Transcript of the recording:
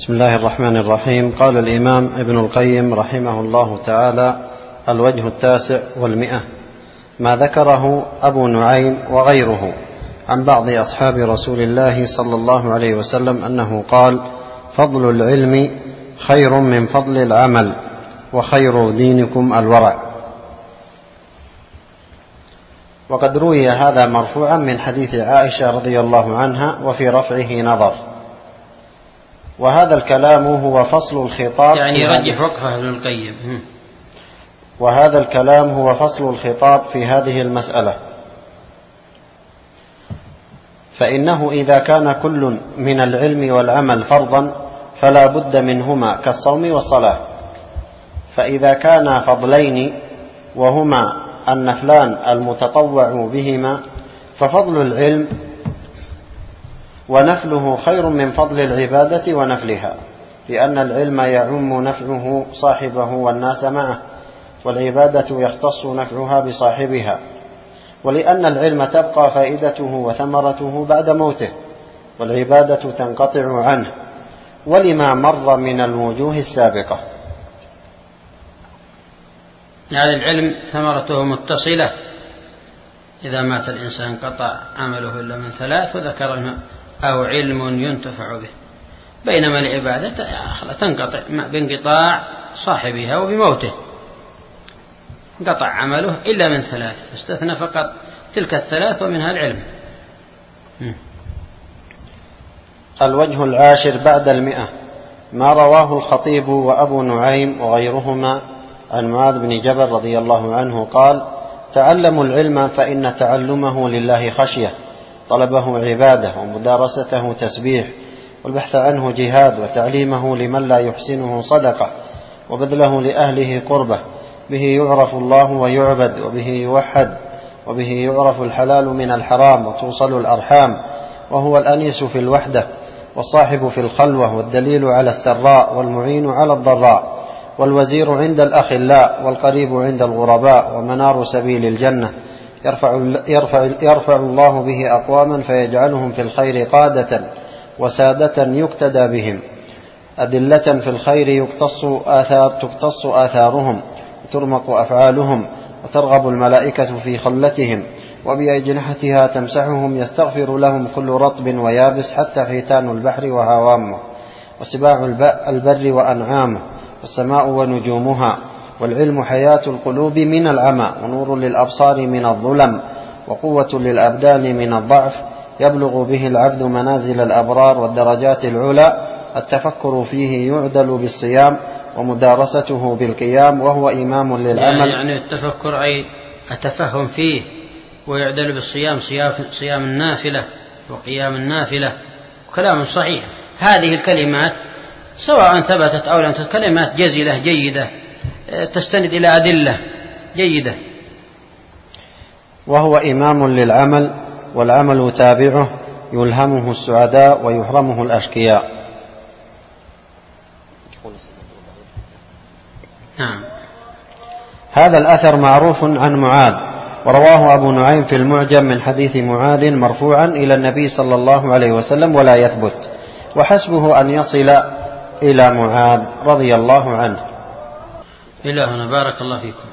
بسم الله الرحمن الرحيم. قال الإمام ابن القيم رحمه الله تعالى: الوجه 9 ما ذكره أبو نعيم وغيره عن بعض أصحاب رسول الله صلى الله عليه وسلم أنه قال: فضل العلم خير من فضل العمل، وخير دينكم الورع. وقد روي هذا مرفوعا من حديث عائشة رضي الله عنها، وفي رفعه نظر. وهذا الكلام هو فصل الخطاب، يعني يرجح وقفه ابن القيم. وهذا الكلام هو فصل الخطاب في هذه المسألة. فإنه إذا كان كل من العلم والعمل فرضا فلا بد منهما كالصوم والصلاة. فإذا كان فضلين وهما النفلان المتطوع بهما ففضل العلم ونفله خير من فضل العبادة ونفلها، لأن العلم يعم نفعه صاحبه والناس معه، والعبادة يختص نفعها بصاحبها، ولأن العلم تبقى فائدته وثمرته بعد موته، والعبادة تنقطع عنه، ولما مر من الوجوه السابقة. يعني العلم ثمرته متصلة، إذا مات الإنسان قطع عمله إلا من 3 وذكر أو علم ينتفع به، بينما العبادة تنقطع بانقطاع صاحبها وبموته، انقطع عمله إلا من 3، استثنى فقط تلك 3 ومنها العلم. الوجه 10 بعد 100 ما رواه الخطيب وأبو نعيم وغيرهما عن معاذ بن جبل رضي الله عنه قال: تعلموا العلم فإن تعلمه لله خشية، طلبه عبادة، ومدارسته تسبيح، والبحث عنه جهاد، وتعليمه لمن لا يحسنه صدقة، وبذله لأهله قربة. به يعرف الله ويعبد، وبه يوحد، وبه يعرف الحلال من الحرام، وتوصل الأرحام، وهو الأنيس في الوحدة، والصاحب في الخلوة، والدليل على السراء، والمعين على الضراء، والوزير عند الأخلاء، والقريب عند الغرباء، ومنار سبيل الجنة. يرفع الله به أقواما فيجعلهم في الخير قادة وسادة يقتدى بهم، أدلة في الخير تقتص آثارهم، وترمق أفعالهم، وترغب الملائكة في خلتهم، وبأجنحتها تمسحهم، يستغفر لهم كل رطب ويابس، حتى حيتان البحر وهوامه، وسباع البر وأنعامه، والسماء ونجومها. والعلم حياة القلوب من العمى، ونور للأبصار من الظلم، وقوة للأبدان من الضعف، يبلغ به العبد منازل الأبرار والدرجات العلى. التفكر فيه يعدل بالصيام، ومدارسته بالقيام، وهو إمام للعمل. يعني التفكر أي التفهم فيه، ويعدل بالصيام، صيام النافلة وقيام النافلة. كلام صحيح. هذه الكلمات سواء ثبتت أو لم تثبت كلمات جزلة جيدة تستند إلى أدلة جيدة. وهو إمام للعمل، والعمل تابعه، يلهمه السعداء ويحرمه الأشقياء. نعم. هذا الأثر معروف عن معاذ، ورواه أبو نعيم في المعجم من حديث معاذ مرفوعا إلى النبي صلى الله عليه وسلم، ولا يثبت، وحسبه أن يصل إلى معاذ رضي الله عنه. إلى هنا. بارك الله فيكم.